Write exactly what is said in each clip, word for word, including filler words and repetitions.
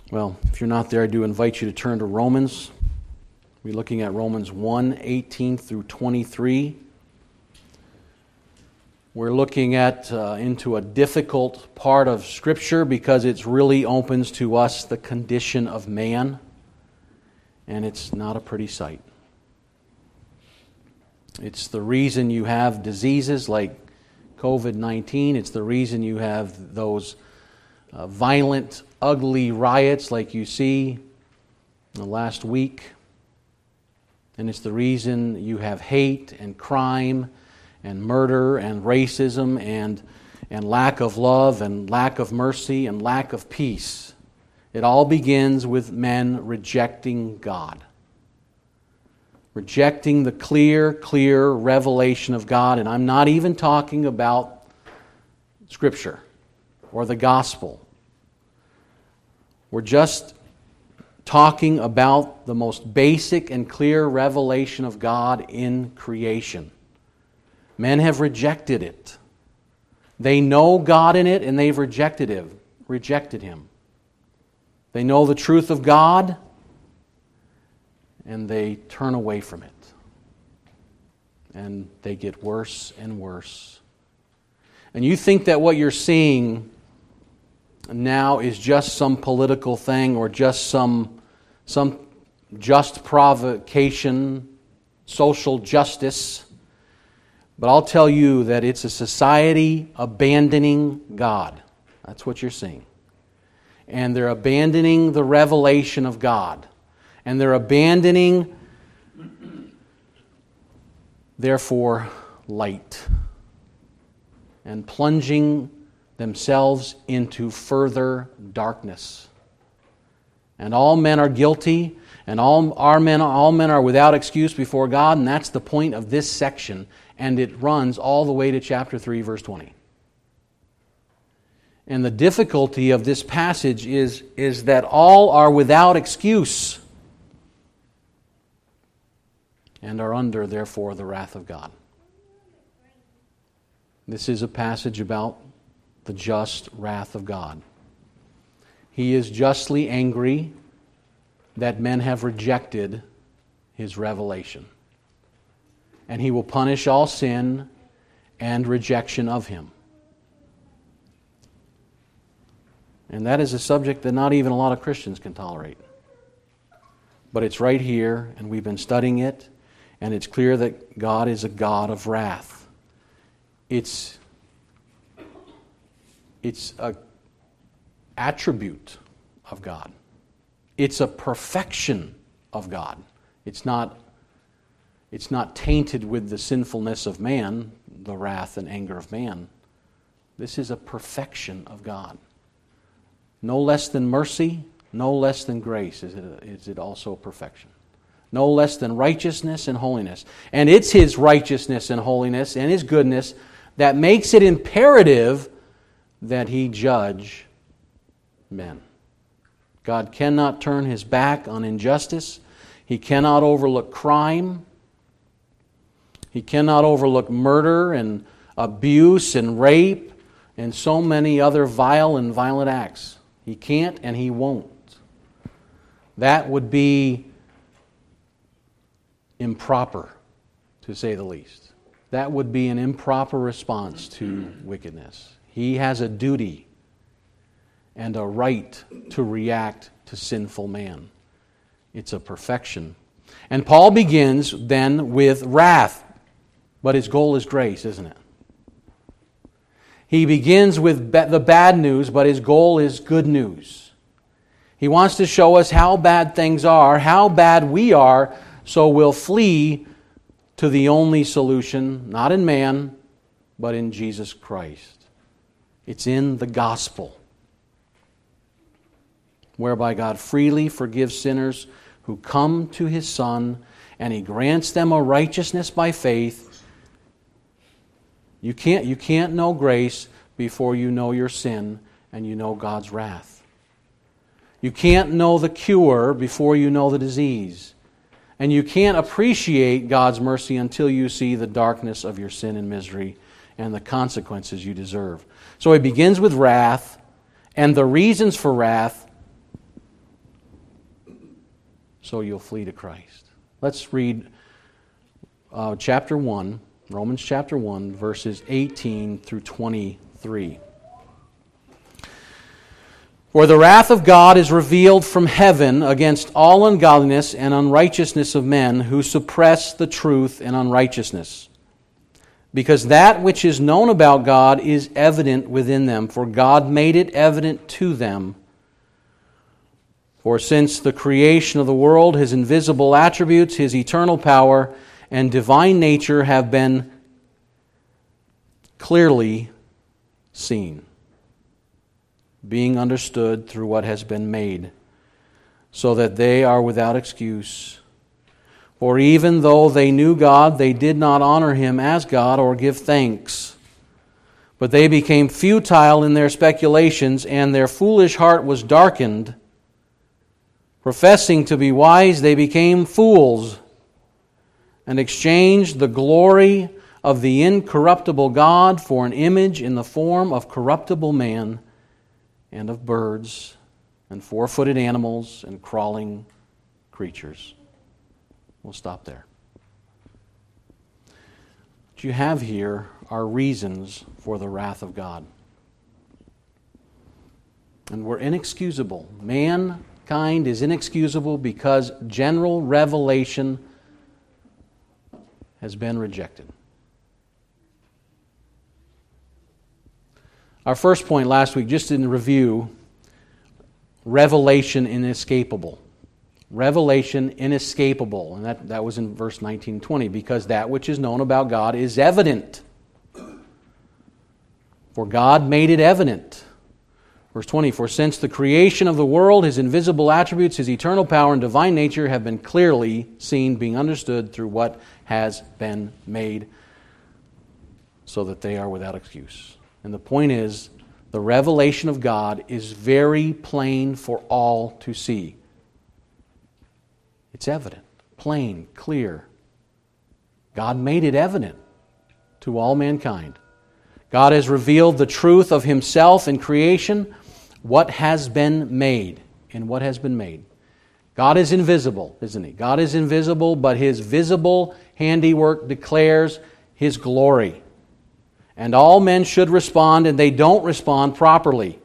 Well, if you're not there, I do invite you to turn to Romans. We're looking at Romans one, eighteen through twenty-three. We're looking at uh, into a difficult part of Scripture because it really opens to us the condition of man, and it's not a pretty sight. It's the reason you have diseases like covid nineteen. It's the reason you have those uh, violent, ugly riots like you see the last week. And it's the reason you have hate and crime and murder and racism and, and lack of love and lack of mercy and lack of peace. It all begins with men rejecting God. Rejecting the clear, clear revelation of God. And I'm not even talking about Scripture or the gospel. We're just talking about the most basic and clear revelation of God in creation. Men have rejected it. They know God in it and they've rejected Him. Rejected Him. They know the truth of God and they turn away from it. And they get worse and worse. And you think that what you're seeing now is just some political thing or just some, some just provocation, social justice. But I'll tell you that it's a society abandoning God. That's what you're seeing. And they're abandoning the revelation of God. And they're abandoning, therefore, light. And plunging themselves into further darkness. And all men are guilty, and all our men, all men are without excuse before God, and that's the point of this section, and it runs all the way to chapter three, verse twenty. And the difficulty of this passage is, is that all are without excuse and are under, therefore, the wrath of God. This is a passage about the just wrath of God. He is justly angry that men have rejected His revelation. And He will punish all sin and rejection of Him. And that is a subject that not even a lot of Christians can tolerate. But it's right here, and we've been studying it, and it's clear that God is a God of wrath. It's It's an attribute of God. It's a perfection of God. It's not, it's not tainted with the sinfulness of man, the wrath and anger of man. This is a perfection of God. No less than mercy, no less than grace is it, is it also perfection. No less than righteousness and holiness. And it's His righteousness and holiness and His goodness that makes it imperative that He judge men. God cannot turn His back on injustice. He cannot overlook crime. He cannot overlook murder and abuse and rape and so many other vile and violent acts. He can't and He won't. That would be improper, to say the least. That would be an improper response to wickedness. He has a duty and a right to react to sinful man. It's a perfection. And Paul begins then with wrath, but his goal is grace, isn't it? He begins with the bad news, but his goal is good news. He wants to show us how bad things are, how bad we are, so we'll flee to the only solution, not in man, but in Jesus Christ. It's in the gospel, whereby God freely forgives sinners who come to His Son, and He grants them a righteousness by faith. You can't, you can't know grace before you know your sin and you know God's wrath. You can't know the cure before you know the disease. And you can't appreciate God's mercy until you see the darkness of your sin and misery and the consequences you deserve. So He begins with wrath and the reasons for wrath, so you'll flee to Christ. Let's read uh, chapter one, Romans chapter one, verses eighteen through twenty-three. For the wrath of God is revealed from heaven against all ungodliness and unrighteousness of men who suppress the truth in unrighteousness. Because that which is known about God is evident within them, for God made it evident to them. For since the creation of the world, His invisible attributes, His eternal power, and divine nature have been clearly seen, being understood through what has been made, so that they are without excuse. For even though they knew God, they did not honor Him as God or give thanks. But they became futile in their speculations, and their foolish heart was darkened. Professing to be wise, they became fools, and exchanged the glory of the incorruptible God for an image in the form of corruptible man, and of birds, and four-footed animals, and crawling creatures. We'll stop there. What you have here are reasons for the wrath of God. And we're inexcusable. Mankind is inexcusable because general revelation has been rejected. Our first point last week, just in review, revelation inescapable. Revelation inescapable. And that, that was in verse nineteen twenty. Because that which is known about God is evident. For God made it evident. Verse twenty, for since the creation of the world, His invisible attributes, His eternal power and divine nature have been clearly seen, being understood through what has been made, so that they are without excuse. And the point is, the revelation of God is very plain for all to see. It's evident, plain, clear. God made it evident to all mankind. God has revealed the truth of Himself in creation, what has been made, and what has been made. God is invisible, isn't He? God is invisible, but His visible handiwork declares His glory. And all men should respond, and they don't respond properly.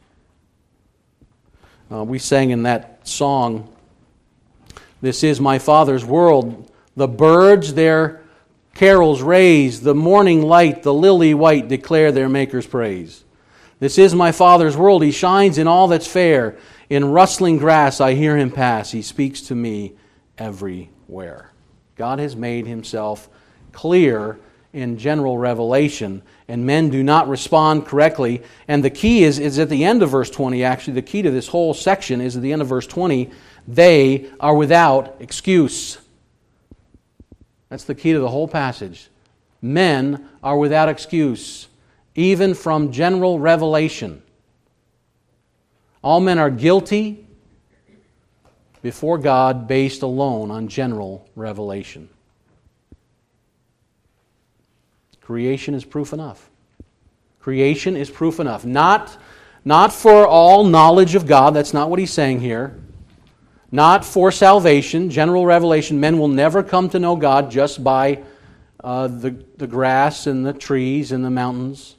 Uh, we sang in that song, "This is my Father's world. The birds their carols raise, the morning light, the lily white declare their Maker's praise. This is my Father's world. He shines in all that's fair. In rustling grass I hear Him pass. He speaks to me everywhere." God has made Himself clear in general revelation, and men do not respond correctly. And the key is, is at the end of verse twenty, actually. The key to this whole section is at the end of verse twenty. They are without excuse. That's the key to the whole passage. Men are without excuse, even from general revelation. All men are guilty before God based alone on general revelation. Creation is proof enough. Creation is proof enough. Not, not for all knowledge of God. That's not what he's saying here. Not for salvation, general revelation. Men will never come to know God just by uh, the, the grass and the trees and the mountains.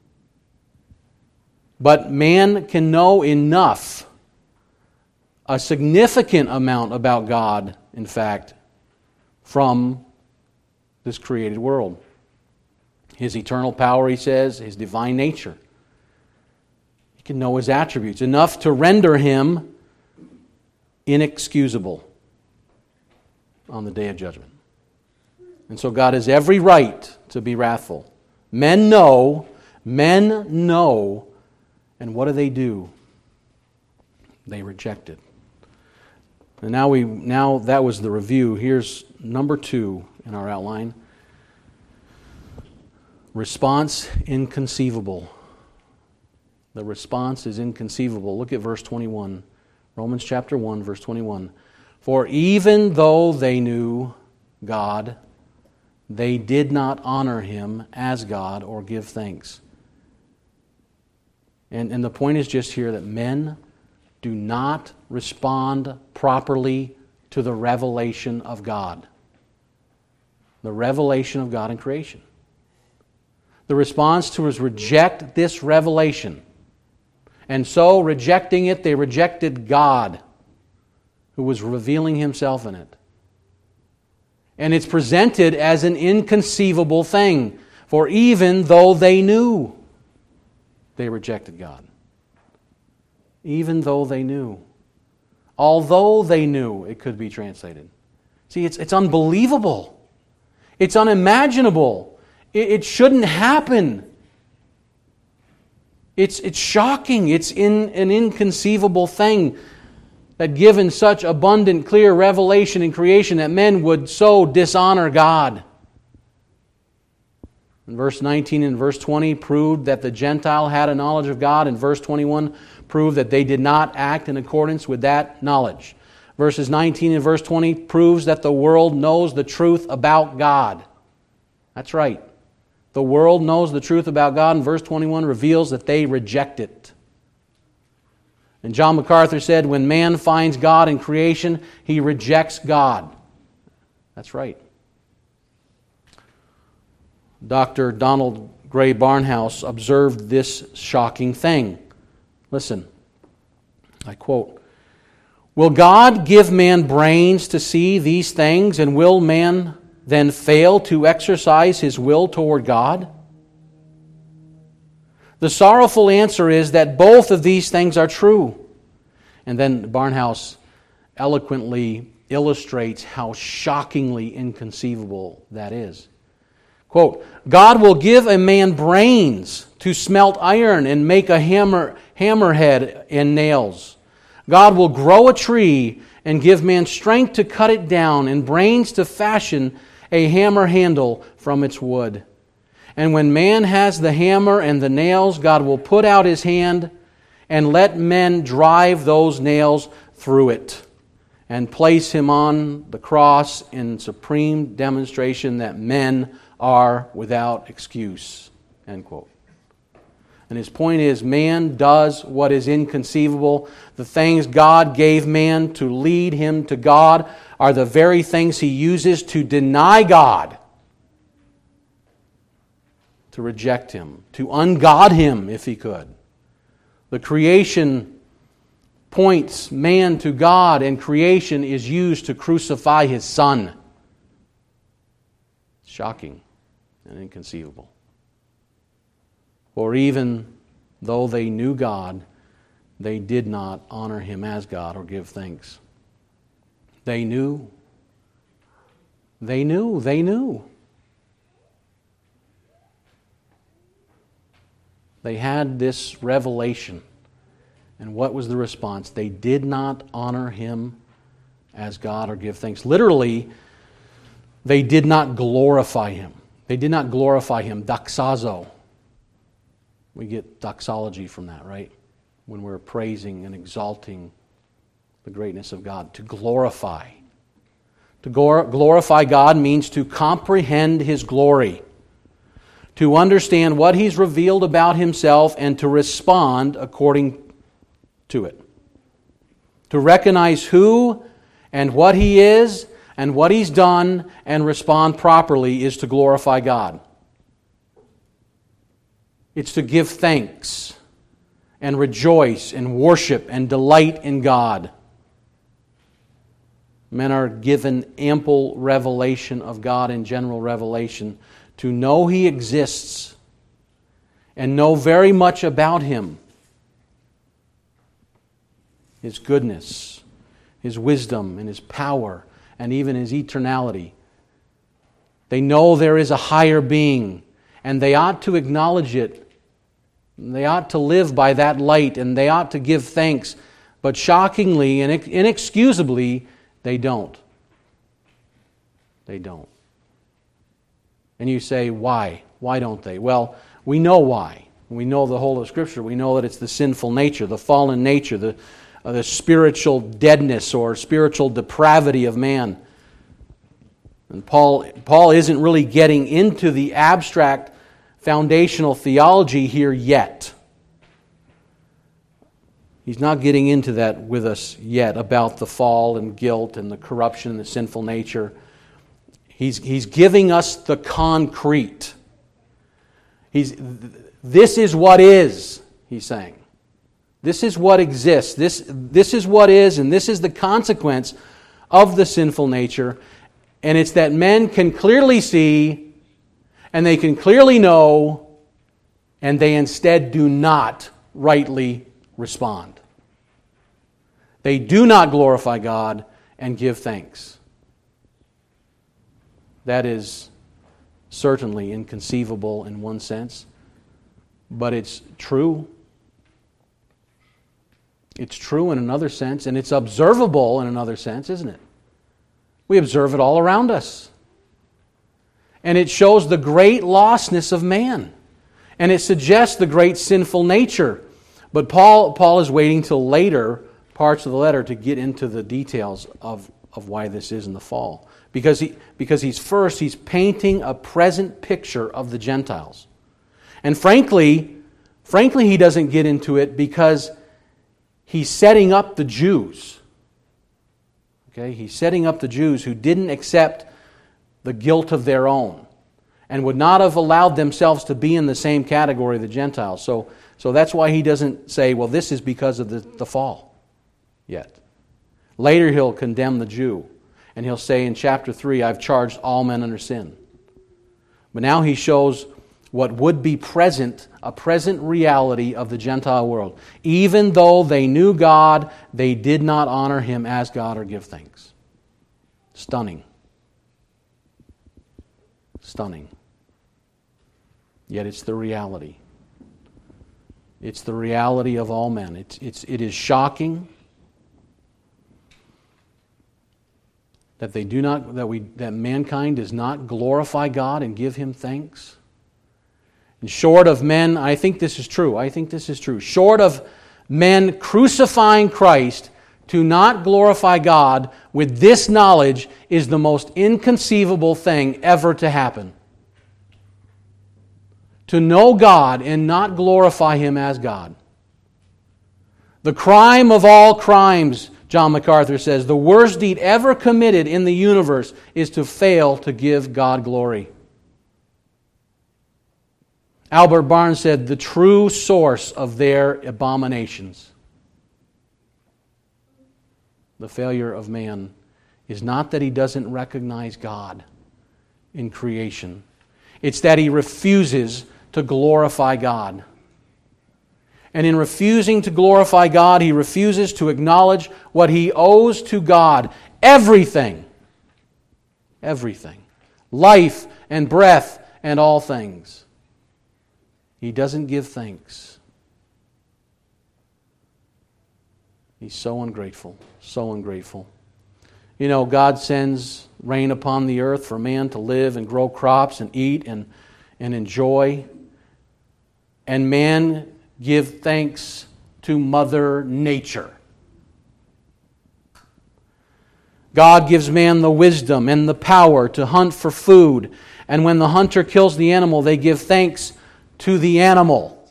But man can know enough, a significant amount about God, in fact, from this created world. His eternal power, he says, His divine nature. He can know His attributes, enough to render Him inexcusable on the day of judgment. And so God has every right to be wrathful. Men know, men know, and what do they do? They reject it. And now we now that was the review. Here's number two in our outline. Response inconceivable. The response is inconceivable. Look at verse twenty-one. Romans chapter one, verse twenty-one. For even though they knew God, they did not honor Him as God or give thanks. And, and the point is just here that men do not respond properly to the revelation of God. The revelation of God in creation. The response to is reject this revelation. And so, rejecting it, they rejected God, who was revealing Himself in it. And it's presented as an inconceivable thing, for even though they knew, they rejected God. Even though they knew. Although they knew, it could be translated. See, it's, it's unbelievable. It's unimaginable. It, it shouldn't happen. It's, it's shocking. It's in, an inconceivable thing that given such abundant, clear revelation in creation that men would so dishonor God. In verse nineteen and verse twenty proved that the Gentile had a knowledge of God, and verse twenty-one proved that they did not act in accordance with that knowledge. Verses nineteen and verse twenty proves that the world knows the truth about God. That's right. The world knows the truth about God, and verse twenty-one reveals that they reject it. And John MacArthur said, when man finds God in creation, he rejects God. That's right. Doctor Donald Gray Barnhouse observed this shocking thing. Listen, I quote, "Will God give man brains to see these things, and will man then fail to exercise his will toward God? The sorrowful answer is that both of these things are true." And then Barnhouse eloquently illustrates how shockingly inconceivable that is. Quote, "God will give a man brains to smelt iron and make a hammer, hammerhead and nails. God will grow a tree and give man strength to cut it down and brains to fashion a hammer handle from its wood. And when man has the hammer and the nails, God will put out His hand and let men drive those nails through it and place Him on the cross in supreme demonstration that men are without excuse." End quote. And his point is, man does what is inconceivable. The things God gave man to lead him to God are the very things he uses to deny God, to reject Him, to ungod Him if he could. The creation points man to God, and creation is used to crucify His Son. Shocking and inconceivable. For even though they knew God, they did not honor Him as God or give thanks. They knew. They knew. They knew. They had this revelation. And what was the response? They did not honor Him as God or give thanks. Literally, they did not glorify Him. They did not glorify Him. Doxazo. We get doxology from that, right? When we're praising and exalting the greatness of God. To glorify. To glorify God means to comprehend His glory. To understand what He's revealed about Himself and to respond according to it. To recognize who and what He is and what He's done and respond properly is to glorify God. It's to give thanks and rejoice and worship and delight in God. Men are given ample revelation of God in general revelation to know He exists and know very much about Him. His goodness, His wisdom, and His power, and even His eternality. They know there is a higher being, and they ought to acknowledge it. They ought to live by that light, and they ought to give thanks. But shockingly and inexcusably, they don't. They don't. And you say, why? Why don't they? Well, we know why. We know the whole of Scripture. We know that it's the sinful nature, the fallen nature, the, uh, the spiritual deadness or spiritual depravity of man. And Paul, Paul isn't really getting into the abstract foundational theology here yet. He's not getting into that with us yet about the fall and guilt and the corruption and the sinful nature. He's, he's giving us the concrete. He's, this is what is, he's saying. This is what exists. This, this is what is, and this is the consequence of the sinful nature. And it's that men can clearly see, and they can clearly know, and they instead do not rightly respond. They do not glorify God and give thanks. That is certainly inconceivable in one sense, but it's true. It's true in another sense, and it's observable in another sense, isn't it? We observe it all around us. And it shows the great lostness of man. And it suggests the great sinful nature. But Paul, Paul is waiting till later parts of the letter to get into the details of, of why this is in the fall. Because he because he's first, he's painting a present picture of the Gentiles. And frankly, frankly, he doesn't get into it because he's setting up the Jews. Okay, he's setting up the Jews who didn't accept the guilt of their own and would not have allowed themselves to be in the same category of the Gentiles. So, so that's why he doesn't say, well, this is because of the, the fall yet. Later he'll condemn the Jew. And he'll say in chapter three, I've charged all men under sin. But now he shows what would be present, a present reality of the Gentile world. Even though they knew God, they did not honor Him as God or give thanks. Stunning. Stunning. Yet it's the reality. It's the reality of all men. It's, it's, it is shocking that they do not that we that mankind does not glorify God and give Him thanks. And short of men, I think this is true. I think this is true. Short of men crucifying Christ, to not glorify God with this knowledge is the most inconceivable thing ever to happen. To know God and not glorify Him as God. The crime of all crimes, John MacArthur says, the worst deed ever committed in the universe is to fail to give God glory. Albert Barnes said, the true source of their abominations, the failure of man, is not that he doesn't recognize God in creation. It's that he refuses to glorify God. And in refusing to glorify God, he refuses to acknowledge what he owes to God. Everything. Everything. Life and breath and all things. He doesn't give thanks. He's so ungrateful. So ungrateful. You know, God sends rain upon the earth for man to live and grow crops and eat and, and enjoy. And man give thanks to Mother Nature. God gives man the wisdom and the power to hunt for food. And when the hunter kills the animal, they give thanks to the animal.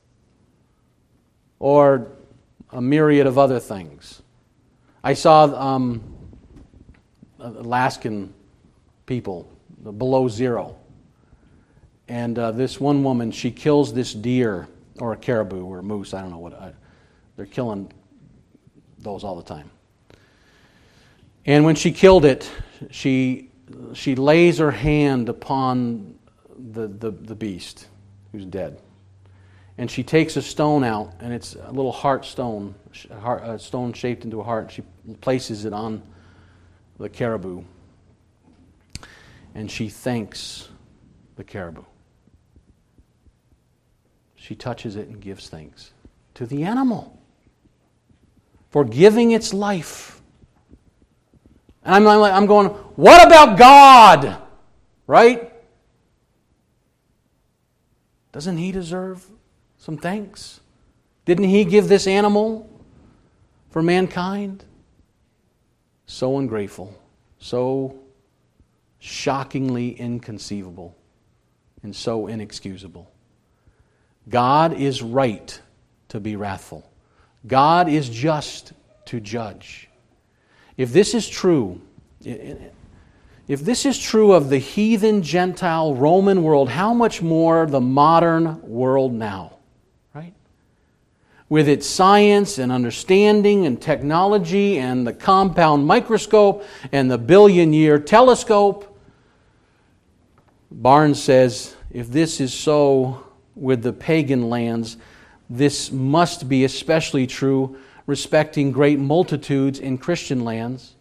Or a myriad of other things. I saw um, Alaskan people, below zero. And uh, this one woman, she kills this deer, or a caribou, or a moose, I don't know what. I, they're killing those all the time. And when she killed it, she she lays her hand upon the, the, the beast who's dead. And she takes a stone out, and it's a little heart stone, a stone shaped into a heart. She places it on the caribou. And she thanks the caribou. She touches it and gives thanks to the animal for giving its life. And I'm, like, I'm going, what about God? Right? Doesn't He deserve some thanks? Didn't He give this animal for mankind? So ungrateful, so shockingly inconceivable, and so inexcusable. God is right to be wrathful. God is just to judge. If this is true, if this is true of the heathen, Gentile, Roman world, how much more the modern world now, right? With its science and understanding and technology and the compound microscope and the billion-year telescope. Barnes says, if this is so with the pagan lands, this must be especially true respecting great multitudes in Christian lands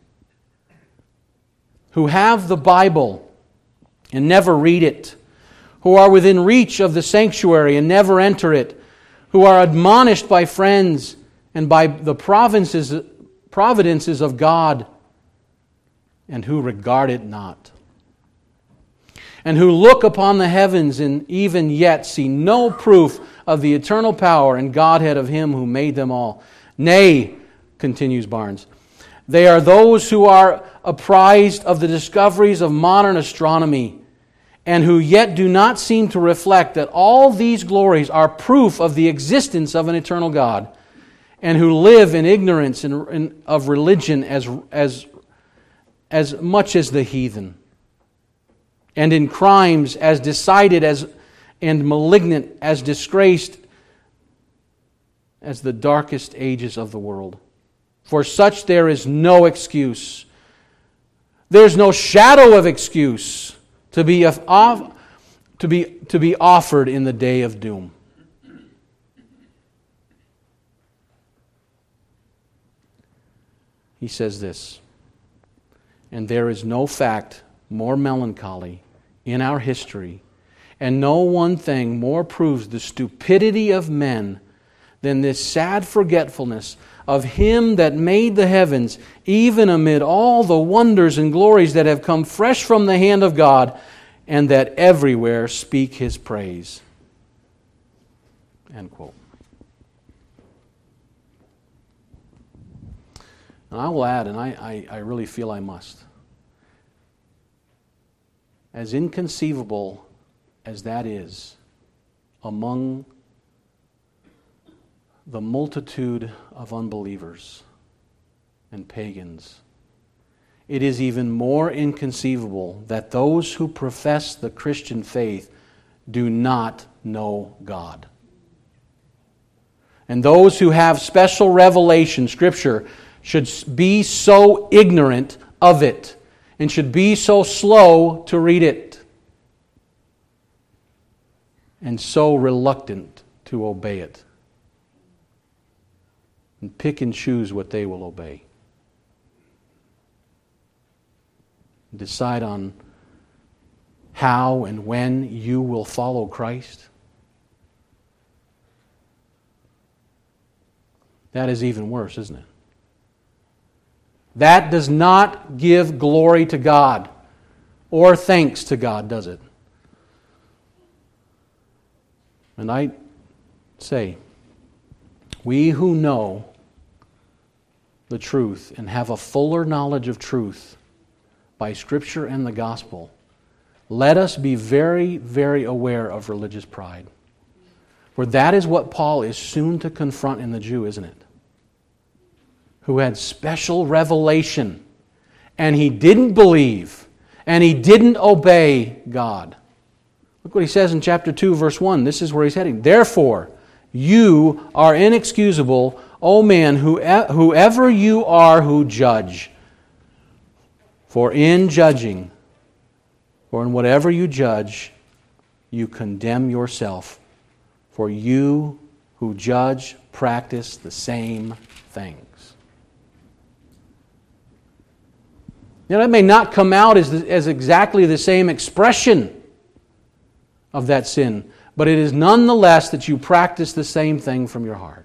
who have the Bible and never read it, who are within reach of the sanctuary and never enter it, who are admonished by friends and by the provinces, providences of God, and who regard it not, and who look upon the heavens and even yet see no proof of the eternal power and Godhead of Him who made them all. Nay, continues Barnes, they are those who are apprised of the discoveries of modern astronomy and who yet do not seem to reflect that all these glories are proof of the existence of an eternal God, and who live in ignorance in, in, of religion as, as, as much as the heathen, and in crimes as decided as and malignant as disgraced as the darkest ages of the world. For such there is no excuse. There's no shadow of excuse to be of, to be to be offered in the day of doom. He says this, and there is no fact more melancholy in our history, and no one thing more proves the stupidity of men than this sad forgetfulness of Him that made the heavens, even amid all the wonders and glories that have come fresh from the hand of God, and that everywhere speak His praise. End quote. And I will add, and I, I, I really feel I must, as inconceivable as that is among the multitude of unbelievers and pagans, it is even more inconceivable that those who profess the Christian faith do not know God. And those who have special revelation, Scripture, should be so ignorant of it and should be so slow to read it and so reluctant to obey it, and pick and choose what they will obey. Decide on how and when you will follow Christ. That is even worse, isn't it? That does not give glory to God or thanks to God, does it? And I say, we who know the truth and have a fuller knowledge of truth by Scripture and the Gospel, let us be very, very aware of religious pride. For that is what Paul is soon to confront in the Jew, isn't it? Who had special revelation, and he didn't believe, and he didn't obey God. Look what he says in chapter two, verse one. This is where he's heading. Therefore, you are inexcusable, O man, whoever you are who judge. For in judging, or in whatever you judge, you condemn yourself. For you who judge practice the same things. Now, that may not come out as, the, as exactly the same expression of that sin, but it is nonetheless that you practice the same thing from your heart.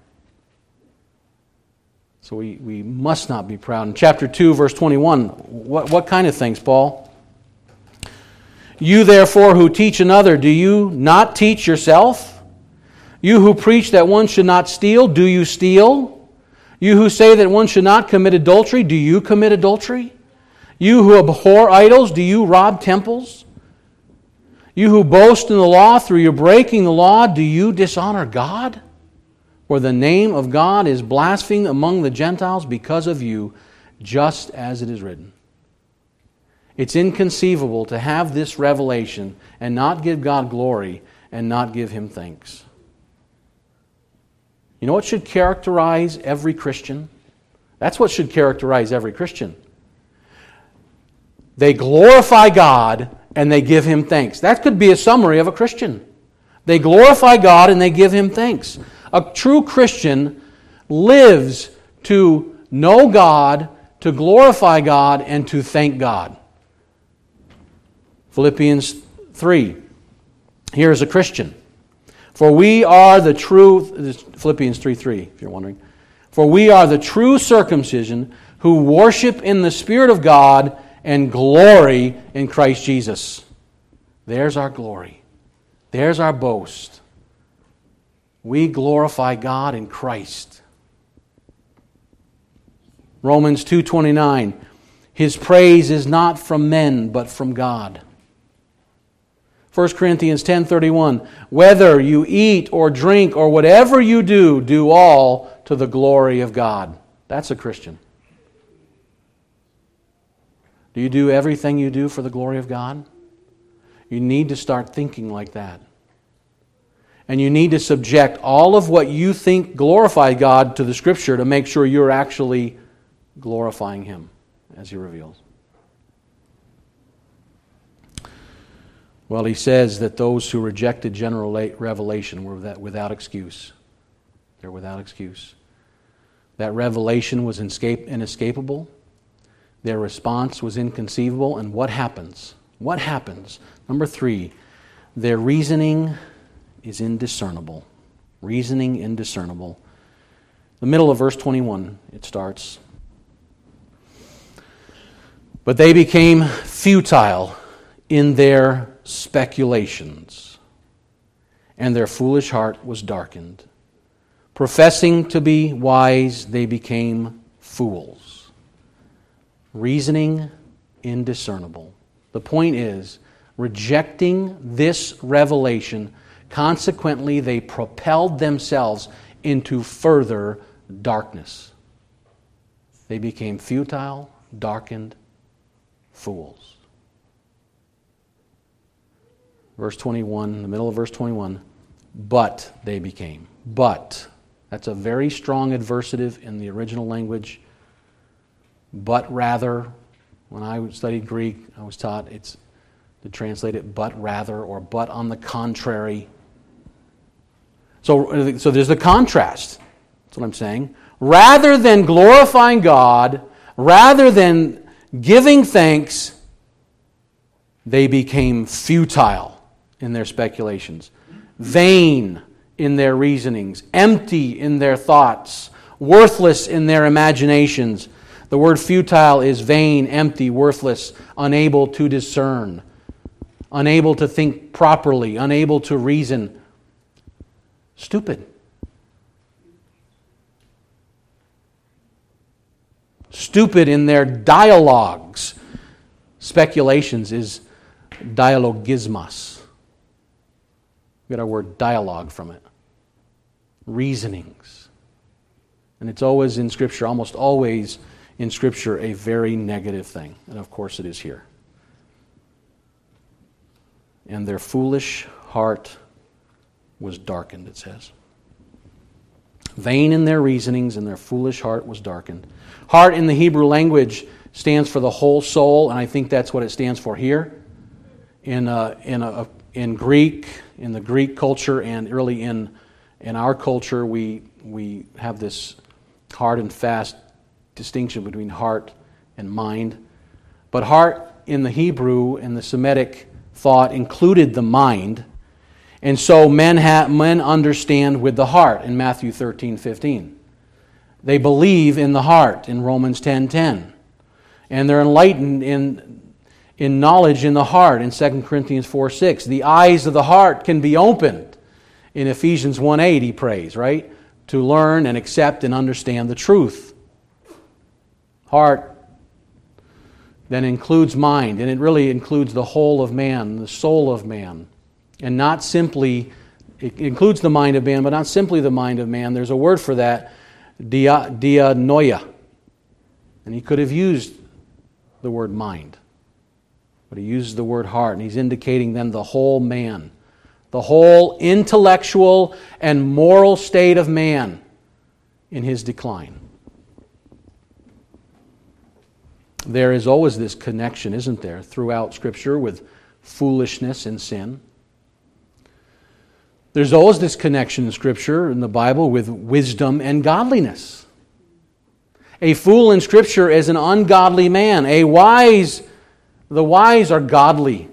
So we, we must not be proud. In chapter two, verse twenty-one, what, what kind of things, Paul? You therefore who teach another, do you not teach yourself? You who preach that one should not steal, do you steal? You who say that one should not commit adultery, do you commit adultery? You who abhor idols, do you rob temples? You who boast in the law through your breaking the law, do you dishonor God? For the name of God is blasphemed among the Gentiles because of you, just as it is written. It's inconceivable to have this revelation and not give God glory and not give Him thanks. You know what should characterize every Christian? That's what should characterize every Christian. They glorify God and they give Him thanks. That could be a summary of a Christian. They glorify God and they give Him thanks. A true Christian lives to know God, to glorify God, and to thank God. Philippians three. Here's a Christian. For we are the true, Philippians three three, if you're wondering. For we are the true circumcision who worship in the Spirit of God and glory in Christ Jesus. There's our glory. There's our boast. We glorify God in Christ. Romans two twenty-nine. His praise is not from men, but from God. First Corinthians ten thirty-one. Whether you eat or drink or whatever you do, do all to the glory of God. That's a Christian. Do you do everything you do for the glory of God? You need to start thinking like that. And you need to subject all of what you think glorify God to the Scripture to make sure you're actually glorifying Him as He reveals. Well, he says that those who rejected general revelation were without excuse. They're without excuse. That revelation was inescapable. Their response was inconceivable. And what happens? What happens? Number three, their reasoning is indiscernible. Reasoning indiscernible. The middle of verse twenty-one, it starts. But they became futile in their speculations, and their foolish heart was darkened. Professing to be wise, they became fools. Reasoning indiscernible. The point is, rejecting this revelation, consequently they propelled themselves into further darkness. They became futile, darkened fools. Verse twenty-one, the middle of verse twenty-one, but they became. But. That's a very strong adversative in the original language. But rather, when I studied Greek, I was taught it's to translate it but rather or but on the contrary. So, so there's the contrast. That's what I'm saying. Rather than glorifying God, rather than giving thanks, they became futile in their speculations, vain in their reasonings, empty in their thoughts, worthless in their imaginations. The word futile is vain, empty, worthless, unable to discern, unable to think properly, unable to reason. Stupid. Stupid in their dialogues. Speculations is dialogismos. We get our word dialogue from it. Reasonings. And it's always in Scripture, almost always in Scripture, a very negative thing. And of course it is here. And their foolish heart was darkened, it says. Vain in their reasonings, and their foolish heart was darkened. Heart in the Hebrew language stands for the whole soul, and I think that's what it stands for here. In a, in a, in Greek, in the Greek culture, and really in in our culture, we we have this hard and fast distinction between heart and mind. But heart in the Hebrew and the Semitic thought included the mind. And so men ha- men understand with the heart in Matthew thirteen fifteen. They believe in the heart in Romans ten ten. And they're enlightened in, in knowledge in the heart in Second Corinthians four six. The eyes of the heart can be opened. In Ephesians one eight he prays, right? To learn and accept and understand the truth. Heart then includes mind, and it really includes the whole of man, the soul of man. And not simply It includes the mind of man, but not simply the mind of man. There's a word for that, dia, dianoia. And he could have used the word mind. But he uses the word heart, and he's indicating then the whole man. The whole intellectual and moral state of man in his decline. There is always this connection, isn't there, throughout Scripture with foolishness and sin. There's always this connection in Scripture, in the Bible, with wisdom and godliness. A fool in Scripture is an ungodly man. A wise, the wise are godly.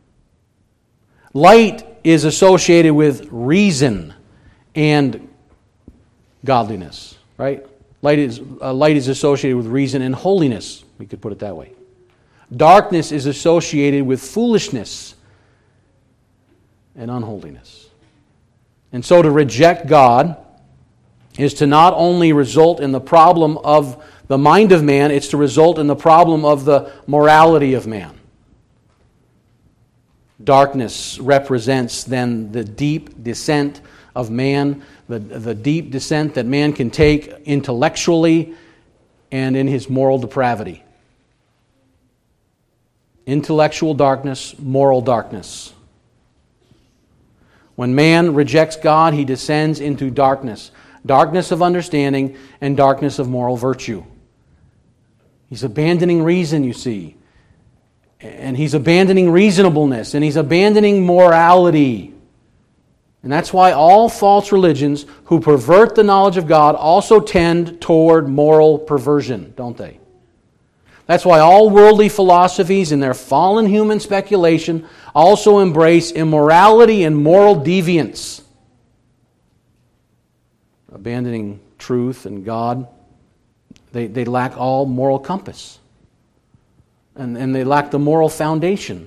Light is associated with reason and godliness, right? Light is, uh, light is associated with reason and holiness, we could put it that way. Darkness is associated with foolishness and unholiness. And so to reject God is to not only result in the problem of the mind of man, it's to result in the problem of the morality of man. Darkness represents then the deep descent of man, the, the deep descent that man can take intellectually and in his moral depravity. Intellectual darkness, moral darkness. When man rejects God, he descends into darkness. Darkness of understanding and darkness of moral virtue. He's abandoning reason, you see. And he's abandoning reasonableness. And he's abandoning morality. And that's why all false religions who pervert the knowledge of God also tend toward moral perversion, don't they? That's why all worldly philosophies in their fallen human speculation also embrace immorality and moral deviance. Abandoning truth and God, they, they lack all moral compass. And, and they lack the moral foundation.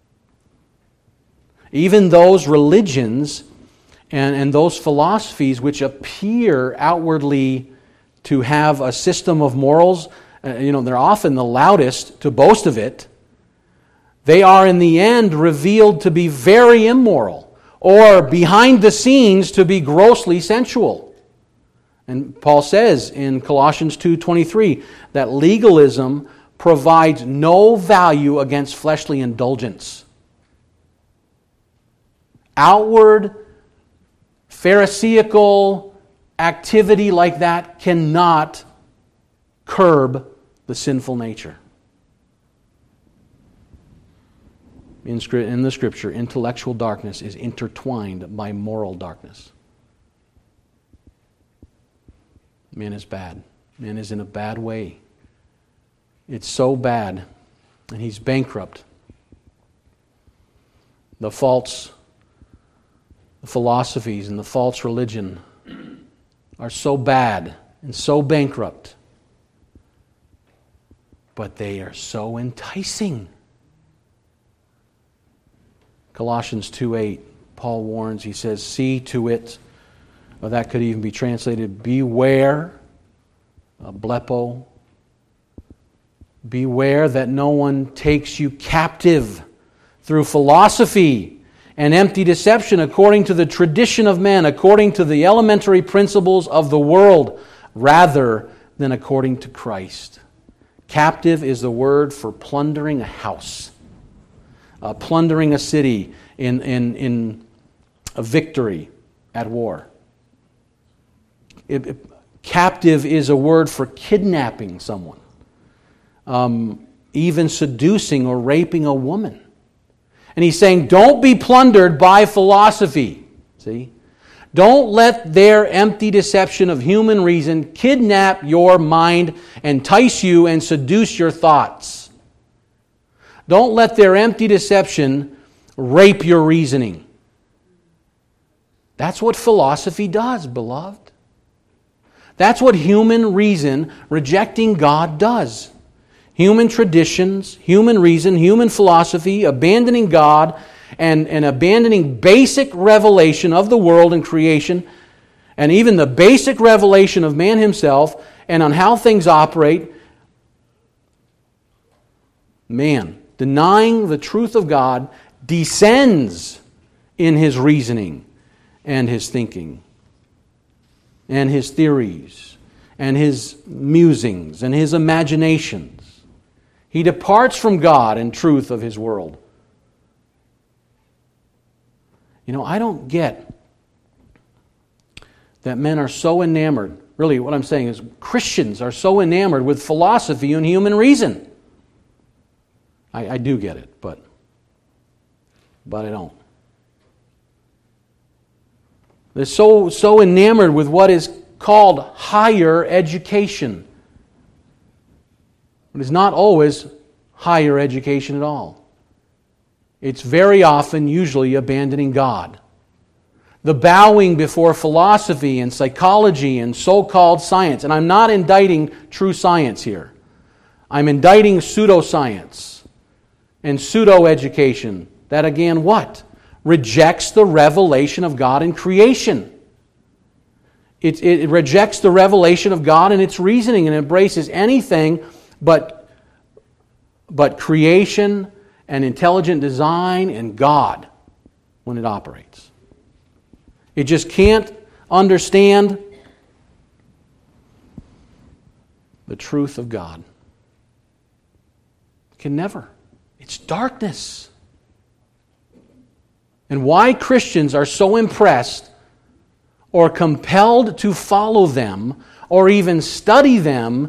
Even those religions and, and those philosophies which appear outwardly to have a system of morals, uh, you know, they're often the loudest to boast of it. They are in the end revealed to be very immoral, or behind the scenes to be grossly sensual. And Paul says in Colossians two twenty-three that legalism provides no value against fleshly indulgence. Outward, Pharisaical activity like that cannot curb the sinful nature. In, in the Scripture, intellectual darkness is intertwined by moral darkness. Man is bad. Man is in a bad way. It's so bad, and he's bankrupt. The false philosophies and the false religion are so bad and so bankrupt, but they are so enticing. Colossians two eight, Paul warns, he says, see to it, or that could even be translated, beware, uh, blepo, beware that no one takes you captive through philosophy and empty deception according to the tradition of men, according to the elementary principles of the world, rather than according to Christ. Captive is the word for plundering a house, uh, plundering a city in, in, in a victory at war. It, it, captive is a word for kidnapping someone. Um, even seducing or raping a woman. And he's saying, don't be plundered by philosophy. See? Don't let their empty deception of human reason kidnap your mind, entice you, and seduce your thoughts. Don't let their empty deception rape your reasoning. That's what philosophy does, beloved. That's what human reason, rejecting God, does. Human traditions, human reason, human philosophy, abandoning God, and, and abandoning basic revelation of the world and creation, and even the basic revelation of man himself, and on how things operate. Man, denying the truth of God, descends in his reasoning and his thinking and his theories and his musings and his imaginations. He departs from God and truth of his world. You know, I don't get that men are so enamored. Really, what I'm saying is Christians are so enamored with philosophy and human reason. I, I do get it, but, but I don't. They're so, so enamored with what is called higher education. It is not always higher education at all. It's very often, usually, abandoning God. The bowing before philosophy and psychology and so-called science. And I'm not indicting true science here. I'm indicting pseudoscience and pseudo-education. That again, what? Rejects the revelation of God in creation. It, it rejects the revelation of God in its reasoning and embraces anything but, but creation and intelligent design and God when it operates. It just can't understand the truth of God. It can never. It's darkness. And why Christians are so impressed or compelled to follow them or even study them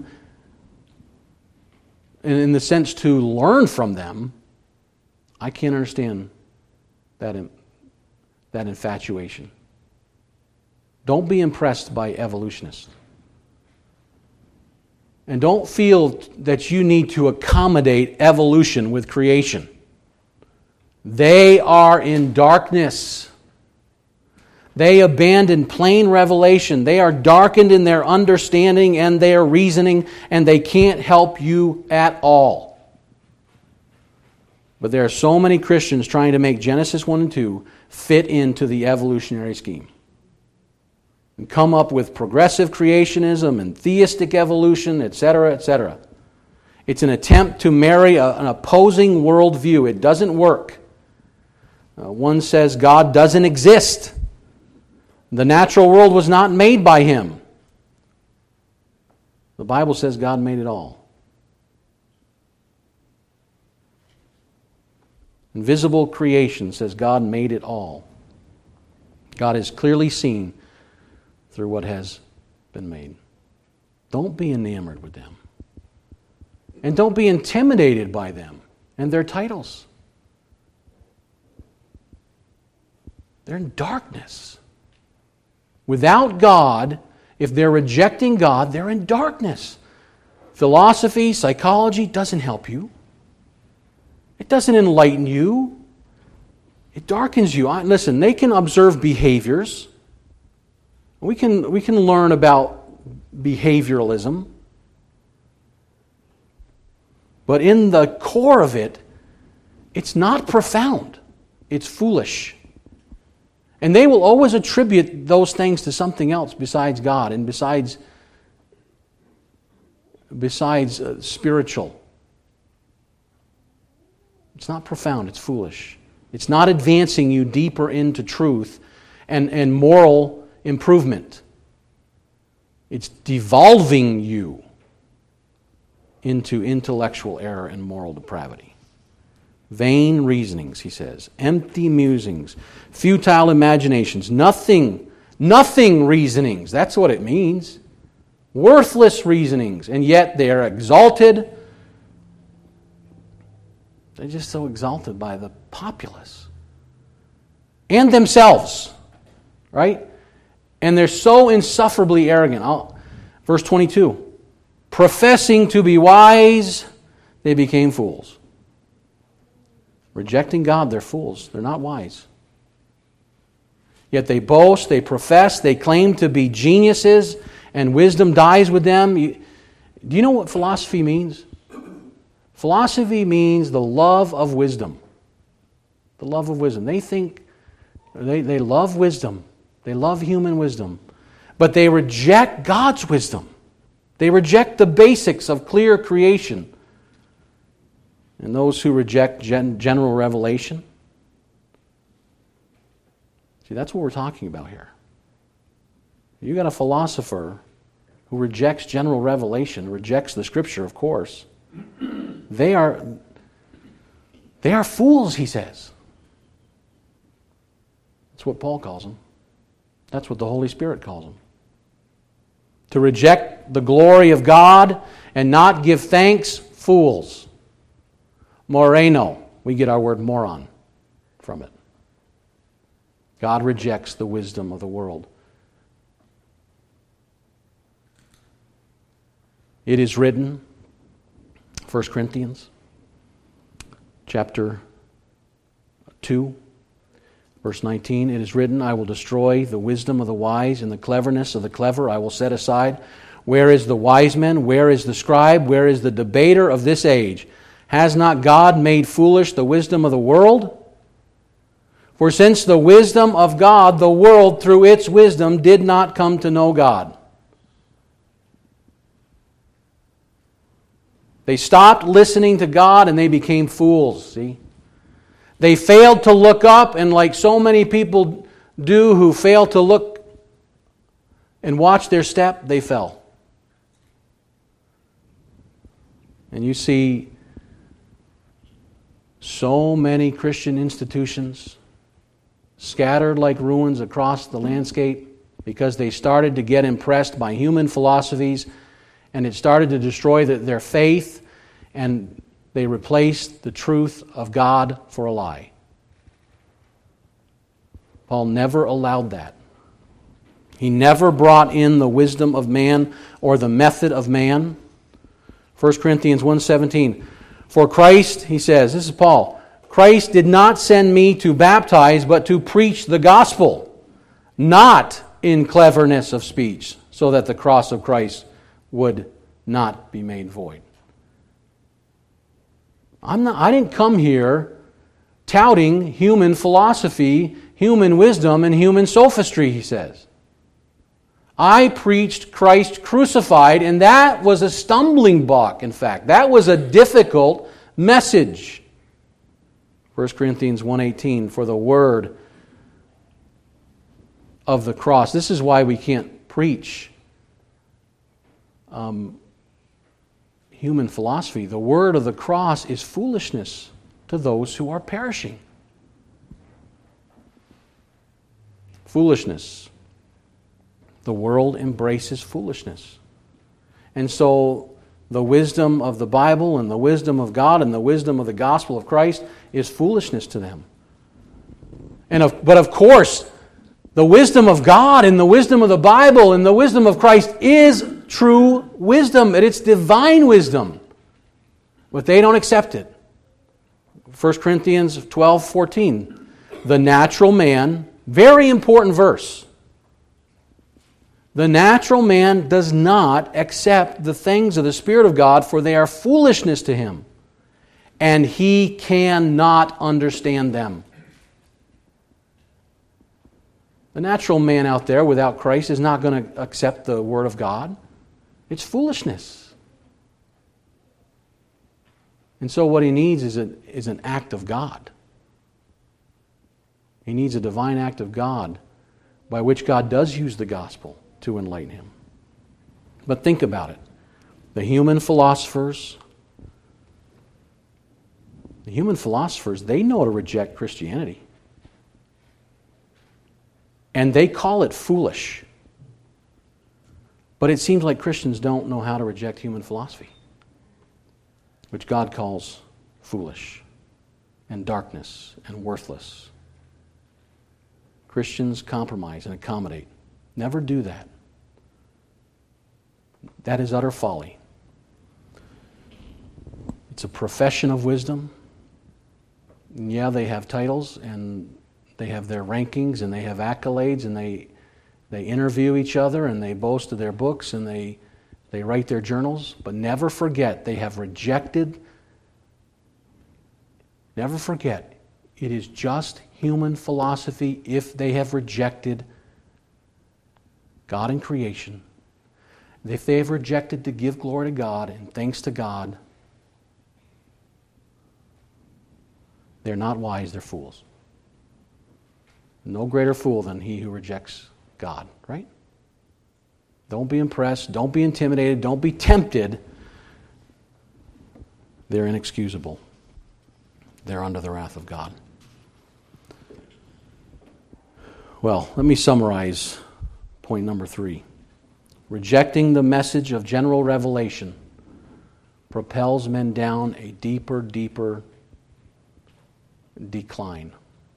in the sense to learn from them, I can't understand that, that infatuation. Don't be impressed by evolutionists. And don't feel that you need to accommodate evolution with creation. They are in darkness. They abandon plain revelation. They are darkened in their understanding and their reasoning, and they can't help you at all. But there are so many Christians trying to make Genesis one and two fit into the evolutionary scheme. And come up with progressive creationism and theistic evolution, et cetera, et cetera. It's an attempt to marry a, an opposing worldview. It doesn't work. Uh, one says God doesn't exist. The natural world was not made by Him. The Bible says God made it all. Invisible creation says God made it all. God is clearly seen through what has been made. Don't be enamored with them. And don't be intimidated by them and their titles. They're in darkness. Without God, if they're rejecting God, they're in darkness. Philosophy, psychology doesn't help you. It doesn't enlighten you. It darkens you. Listen, they can observe behaviors. We can, we can learn about behavioralism. But in the core of it, it's not profound. It's foolish. And they will always attribute those things to something else besides God and besides, besides uh, spiritual. It's not profound, it's foolish. It's not advancing you deeper into truth and, and moral improvement. It's devolving you into intellectual error and moral depravity. Vain reasonings, he says. Empty musings. Futile imaginations. Nothing, nothing reasonings. That's what it means. Worthless reasonings. And yet they are exalted. They're just so exalted by the populace. And themselves. Right? And they're so insufferably arrogant. I'll, verse twenty-two. Professing to be wise, they became fools. Rejecting God, they're fools. They're not wise. Yet they boast, they profess, they claim to be geniuses, and wisdom dies with them. You, do you know what philosophy means? Philosophy means the love of wisdom. The love of wisdom. They think, they, they love wisdom. They love human wisdom. But they reject God's wisdom. They reject the basics of clear creation. And those who reject gen- general revelation, See, that's what we're talking about here. You got a philosopher who rejects general revelation, rejects the Scripture, of course. They are, they are fools, he says. That's what Paul calls them. That's what the Holy Spirit calls them. To reject the glory of God and not give thanks, fools. Moreno, we get our word moron from it. God rejects the wisdom of the world. It is written, First Corinthians chapter two, verse nineteen, it is written, I will destroy the wisdom of the wise and the cleverness of the clever I will set aside. Where is the wise man? Where is the scribe? Where is the debater of this age? Has not God made foolish the wisdom of the world? For since the wisdom of God, the world through its wisdom did not come to know God. They stopped listening to God and they became fools, see? They failed to look up, and like so many people do who fail to look and watch their step, they fell. And you see so many Christian institutions scattered like ruins across the landscape because they started to get impressed by human philosophies, and it started to destroy the, their faith, and they replaced the truth of God for a lie. Paul never allowed that. He never brought in the wisdom of man or the method of man. First Corinthians one seventeen. For Christ, he says, this is Paul, Christ did not send me to baptize, but to preach the gospel, not in cleverness of speech, so that the cross of Christ would not be made void. I'm not, I didn't come here touting human philosophy, human wisdom, and human sophistry, he says. I preached Christ crucified, and that was a stumbling block, in fact. That was a difficult message. First Corinthians one eighteen, for the word of the cross. This is why we can't preach um, human philosophy. The word of the cross is foolishness to those who are perishing. Foolishness. The world embraces foolishness. And so the wisdom of the Bible and the wisdom of God and the wisdom of the gospel of Christ is foolishness to them. And of, but of course, the wisdom of God and the wisdom of the Bible and the wisdom of Christ is true wisdom, and it's divine wisdom. But they don't accept it. First Corinthians twelve fourteen. The natural man, very important verse. The natural man does not accept the things of the Spirit of God, for they are foolishness to him, and he cannot understand them. The natural man out there without Christ is not going to accept the Word of God. It's foolishness. And so what he needs is, a, is an act of God. He needs a divine act of God by which God does use the gospel to enlighten him. But think about it. The human philosophers, the human philosophers, they know to reject Christianity. And they call it foolish. But it seems like Christians don't know how to reject human philosophy, which God calls foolish and darkness and worthless. Christians compromise and accommodate. Never do that. That is utter folly. It's a profession of wisdom. And yeah, they have titles and they have their rankings and they have accolades and they they interview each other and they boast of their books and they they write their journals, but never forget they have rejected. Never forget, it is just human philosophy if they have rejected God in creation. If they have rejected to give glory to God and thanks to God, they're not wise, they're fools. No greater fool than he who rejects God, right? Don't be impressed. Don't be intimidated. Don't be tempted. They're inexcusable. They're under the wrath of God. Well, let me summarize point number three. Rejecting the message of general revelation propels men down a deeper, deeper decline.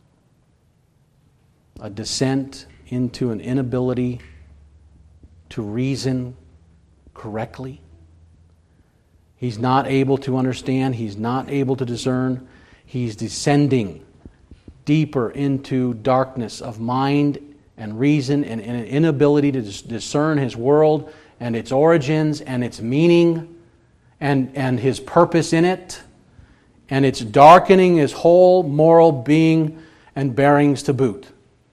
A descent into an inability to reason correctly. He's not able to understand. He's not able to discern. He's descending deeper into darkness of mind and reason and an inability to discern his world and its origins and its meaning and, and his purpose in it. And it's darkening his whole moral being and bearings to boot.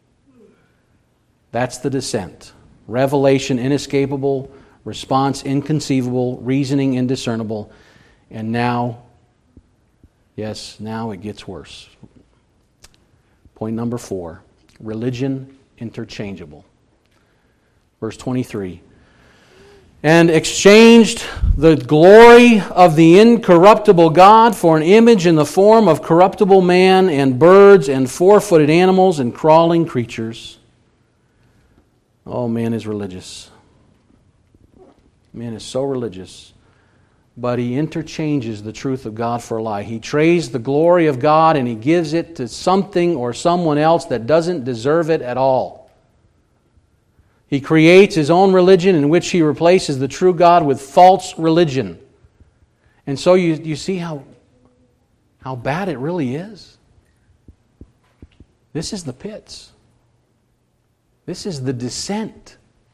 That's the descent. Revelation inescapable, response inconceivable, reasoning indiscernible. And now, yes, now it gets worse. Point number four, religion interchangeable. Verse twenty-three. And exchanged the glory of the incorruptible God for an image in the form of corruptible man and birds and four-footed animals and crawling creatures. Oh, man is religious. Man is so religious. But he interchanges the truth of God for a lie. He trades the glory of God and he gives it to something or someone else that doesn't deserve it at all. He creates his own religion in which he replaces the true God with false religion. And so you, you see how, how bad it really is. This is the pits. This is the descent.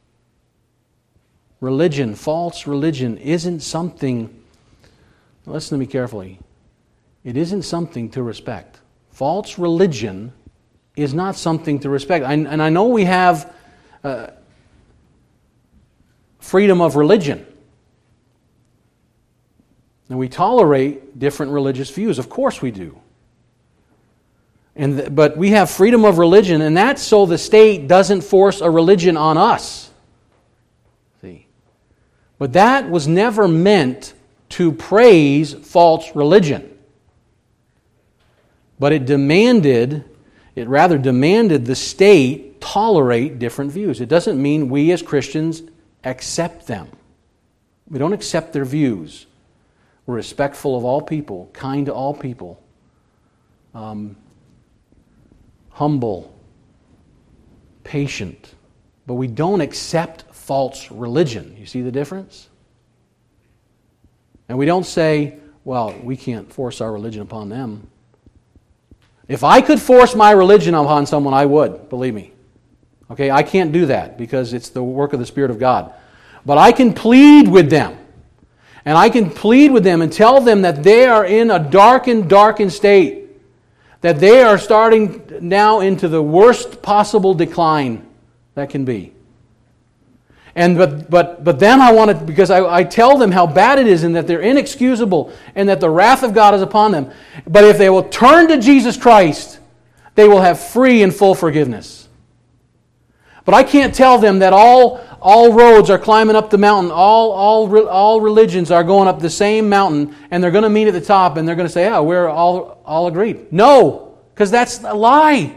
Religion, false religion, isn't something, listen to me carefully, it isn't something to respect. False religion is not something to respect. I, and I know we have uh, freedom of religion. And we tolerate different religious views. Of course we do. And th- but we have freedom of religion, and that's so the state doesn't force a religion on us. See? But that was never meant to praise false religion. But it demanded, it rather demanded the state tolerate different views. It doesn't mean we as Christians accept them. We don't accept their views. We're respectful of all people, kind to all people, um, humble, patient. But we don't accept false religion. You see the difference? And we don't say, well, we can't force our religion upon them. If I could force my religion upon someone, I would, believe me. Okay, I can't do that because it's the work of the Spirit of God. But I can plead with them. And I can plead with them and tell them that they are in a darkened, darkened state. That they are starting now into the worst possible decline that can be. And but but but then I want to, because I, I tell them how bad it is and that they're inexcusable and that the wrath of God is upon them. But if they will turn to Jesus Christ, they will have free and full forgiveness. But I can't tell them that all all roads are climbing up the mountain, all all all religions are going up the same mountain, and they're going to meet at the top, and they're going to say, "Oh, we're all all agreed." No, because that's a lie.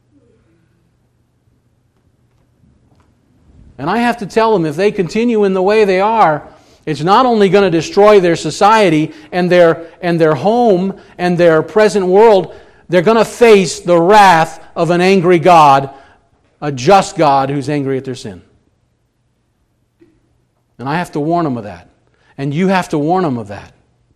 And I have to tell them, if they continue in the way they are, it's not only going to destroy their society and their and their home and their present world, they're going to face the wrath of an angry God, a just God who's angry at their sin. And I have to warn them of that. And you have to warn them of that.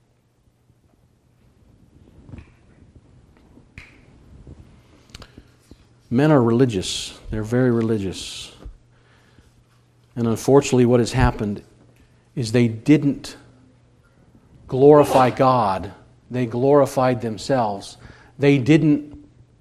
Men are religious. They're very religious. And unfortunately what has happened is they didn't glorify God. They glorified themselves. They didn't...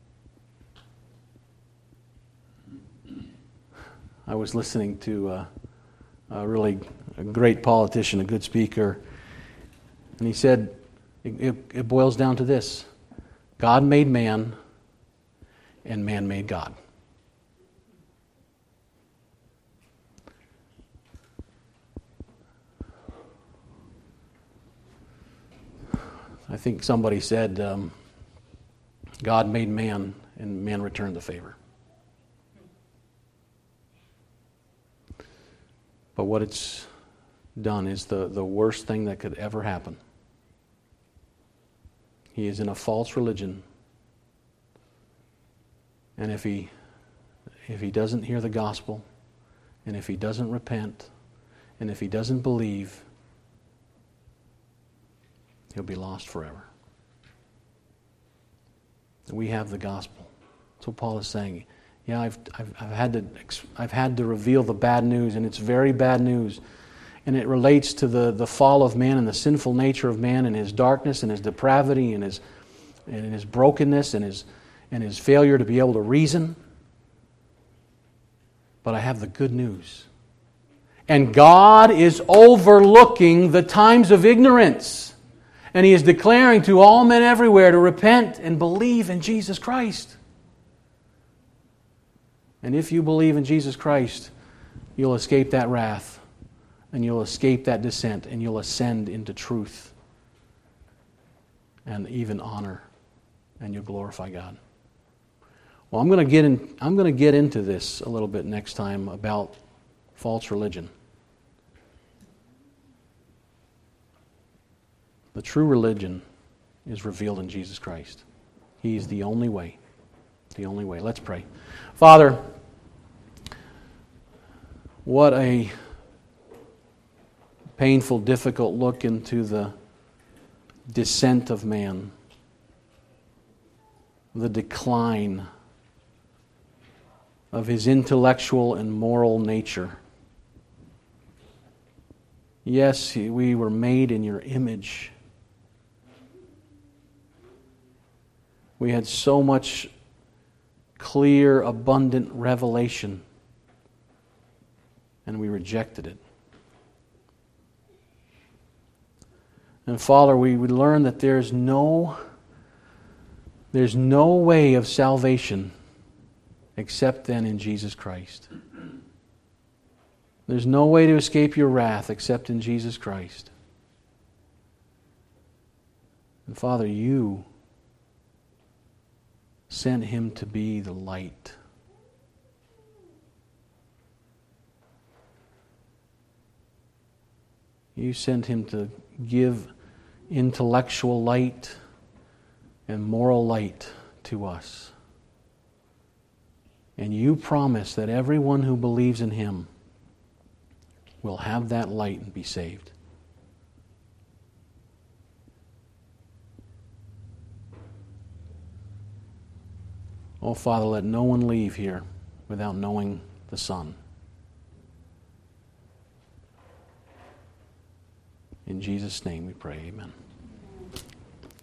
I was listening to a, a really a great politician, a good speaker, and he said, it, it, it boils down to this. God made man, and man made God. I think somebody said, um, God made man, and man returned the favor. But what it's done is the, the worst thing that could ever happen. He is in a false religion. And if he if he doesn't hear the gospel, and if he doesn't repent, and if he doesn't believe, he'll be lost forever. We have the gospel. That's what Paul is saying. Yeah, I've, I've, I've had to I've had to reveal the bad news, and it's very bad news. And it relates to the, the fall of man and the sinful nature of man and his darkness and his depravity and his and his brokenness and his and his failure to be able to reason. But I have the good news. And God is overlooking the times of ignorance. And He is declaring to all men everywhere to repent and believe in Jesus Christ. And if you believe in Jesus Christ, you'll escape that wrath, and you'll escape that descent, and you'll ascend into truth and even honor, and you'll glorify God. Well, I'm going to get in, I'm going to get into this a little bit next time about false religion. The true religion is revealed in Jesus Christ. He is the only way. The only way. Let's pray. Father, what a painful, difficult look into the descent of man, the decline of his intellectual and moral nature. Yes, we were made in your image. We had so much clear, abundant revelation, and we rejected it. And Father, we would learn that there's no, there's no way of salvation except then in Jesus Christ. There's no way to escape your wrath except in Jesus Christ. And Father, you sent Him to be the light. You sent Him to give intellectual light and moral light to us. And you promise that everyone who believes in Him will have that light and be saved. Oh, Father, let no one leave here without knowing the Son. In Jesus' name we pray, amen.